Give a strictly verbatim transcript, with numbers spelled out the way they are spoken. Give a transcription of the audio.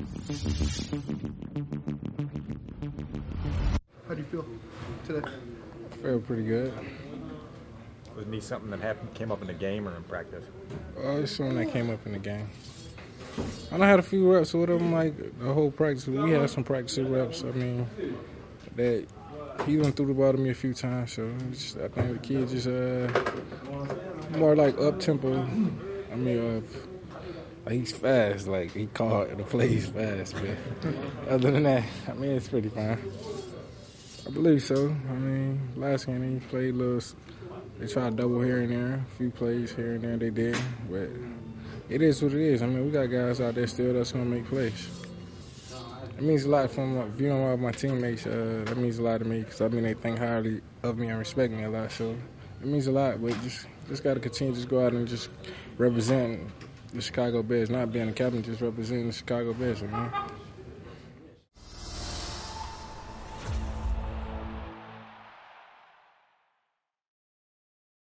How do you feel today? I feel pretty good. Was it something that happened, came up in the game or in practice? Oh, it's something that came up in the game. I done had a few reps with him, like the whole practice. We had some practice reps. I mean, that he done threw the ball to me a few times. So it's just, I think the kid just uh, more like up tempo. I mean, uh, he's fast. Like he caught the plays fast. But other than that, I mean, it's pretty fine. I believe so. I mean, last game he played a little. They tried double here and there, a few plays here and there they did, but it is what it is. I mean, we got guys out there still that's going to make plays. It means a lot from viewing all my teammates. Uh, that means a lot to me because, I mean, they think highly of me and respect me a lot. So it means a lot, but just just got to continue to just go out and just represent the Chicago Bears, not being a captain, just representing the Chicago Bears, I mean.